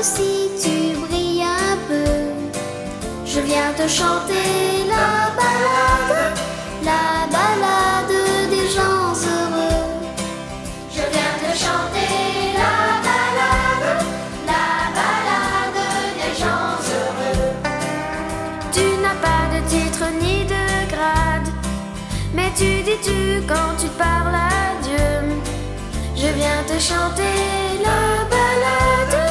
aussi tu brilles un peu. Je viens te chanter la balade des gens heureux. Je viens te chanter la balade des gens heureux. Tu n'as pas de titre ni de grade, mais tu dis quand tu parles à Dieu. Je viens te chanter la balade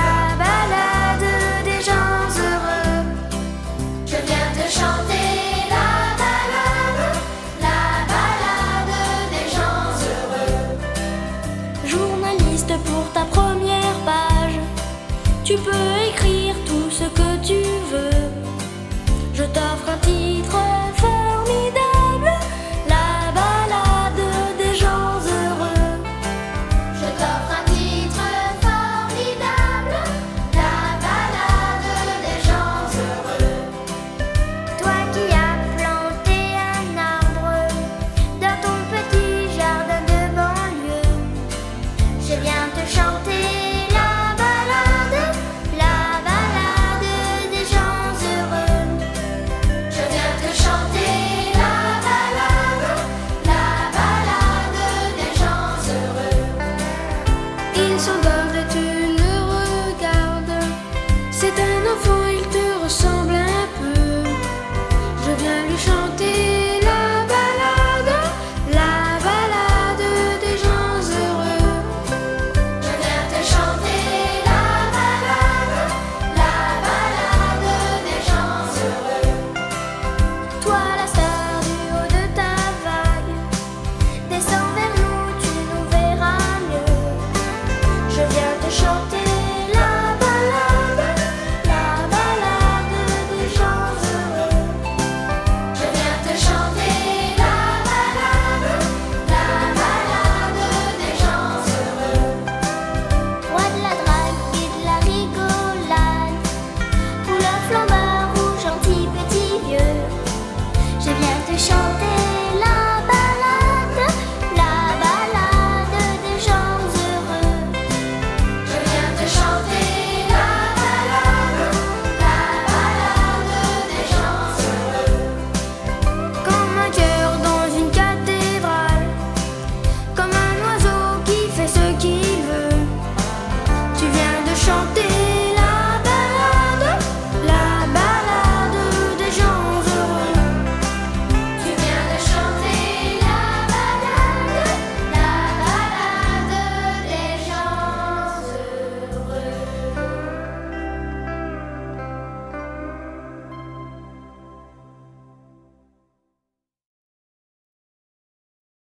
des gens heureux. Je viens te chanter la balade des gens heureux. Journaliste pour ta première page, tu peux